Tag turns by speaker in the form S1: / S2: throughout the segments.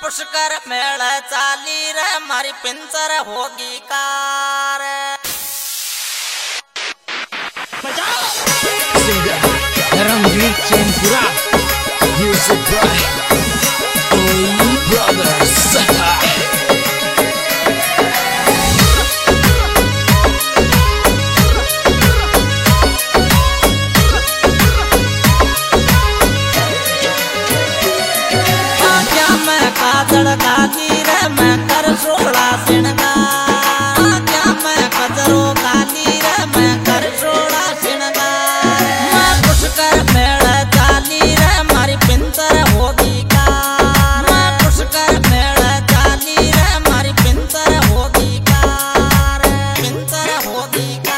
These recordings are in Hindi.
S1: पुष्कर मेल चाली रे मारी पिंचर होगी car.
S2: Ranveer Chainpura music by Toi brothers.
S1: काली रे मैं कर सोड़ा सिणगार, क्या मैं कजरो काली रे मैं कर सोड़ा सिणगार। मैं पुष्कर मेल चाली रे मारी पिंचर होगी कार। मैं पुष्कर मेल चाली रे मारी पिंचर होगी कार, पिंचर होगी कार।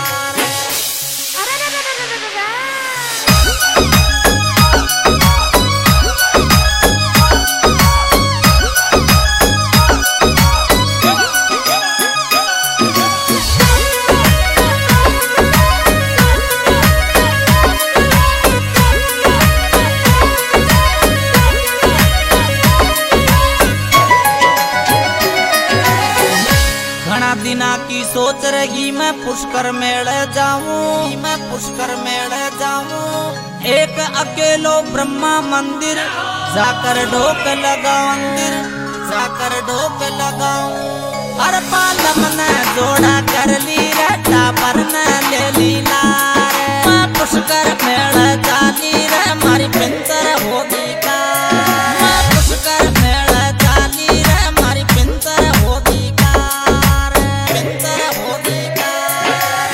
S1: दिना की सोच रही मैं पुष्कर मेल जाऊं, मैं पुष्कर मेल जाऊं। एक अकेलो ब्रह्मा मंदिर जाकर ढोक लगाऊं, मंदिर जाकर ढोक लगाऊं। हर पालम ने जोड़ा कर ली रटा पर न ले ली लार। मैं पुष्कर मेल चाली रे मारी पिंचर होगी कार। मैं पुष्कर मेल चाली रे मारी पिंचर होगी कार, पिंचर होगी कार।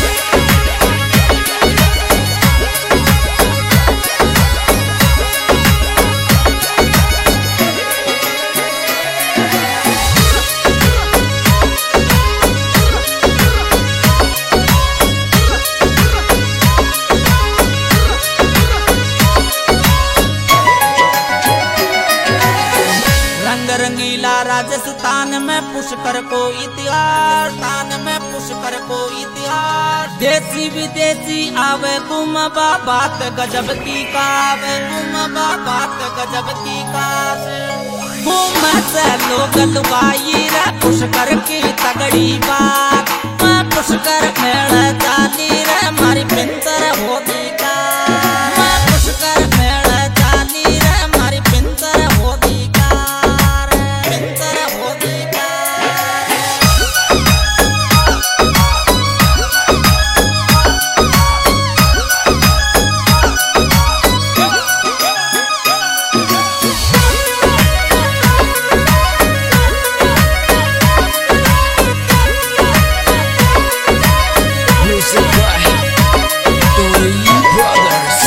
S1: रंगीला राजस्थान में पुष्कर को इतिहास, स्थान में पुष्कर को इतिहास। देसी विदेशी आवे घूमबा बात गजब की कावे, घूमबा बात गजब की कास। घूम से लोग लुगाई रे पुष्कर की तगड़ी बात। मैं पुष्कर मेल चाली रे मारी पिंचर होगी कार। मैं पुष्कर मेल चाली रे मारी पिंचर होगी कार, पिंचर होगी car.
S2: Music by Toi brothers.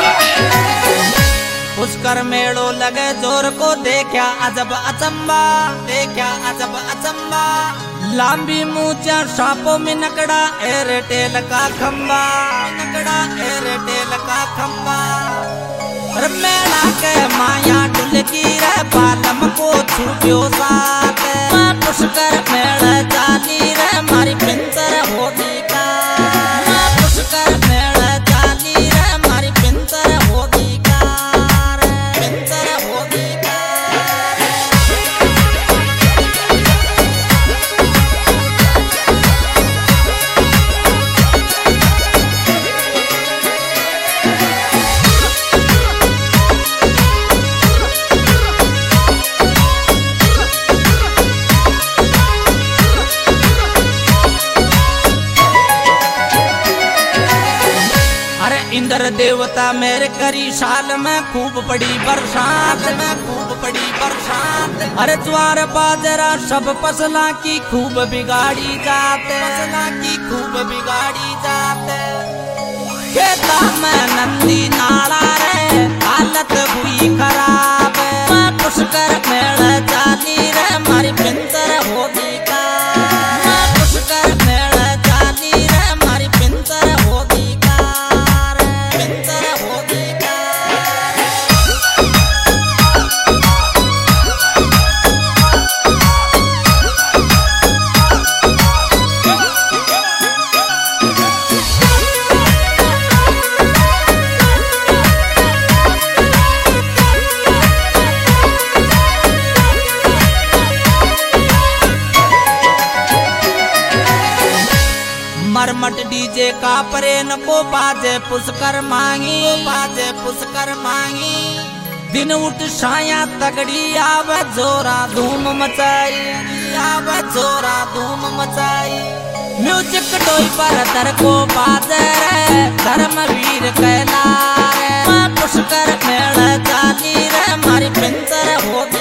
S1: Pushkar मेड़ो लगे जोर को देखा अजब अचंबा, देखा अजब अचंबा। लांबी मूंछा सांपों में नकड़ा एयरटेल का खंबा, नकड़ा एयरटेल का खंबा। मेला के माया डुलकी रे बालम को छुपियो साथ। मैं पुष्कर मेल चाली रे मारी पिंचर होगी कार। मैं पुष्कर मेल चाली रे मारी पिंचर होगी कार, पिंचर होगी कार। इंद्र देवता मेरे करी साल में खूब पड़ी बरसात, में खूब पड़ी बरसात। अरे ज्वार बाजरा सब फसला की खूब बिगाड़ी जाते, फसला की खूब बिगाड़ी जाते। खेता में नंदी नाला रे हालत हुई खराब। मैं पुष्कर मेल चाली रे मारी पिंचर होगी कार। मैं पुष्कर मेल चाली रे मारी पिंचर होगी कार, पिंचर होगी कार। का परेन को बाजे पुष्कर मांगी, बाजे पुष्कर मांगी। दिन उठ छाया तगड़ी आवे जोरा धूम मचाई, आवे जोरा धूम मचाई। म्यूजिक डोई पर दर को बाजे रे धर्मवीर कहला रे। पुष्कर मेल चाली रे मारी पिंजर हो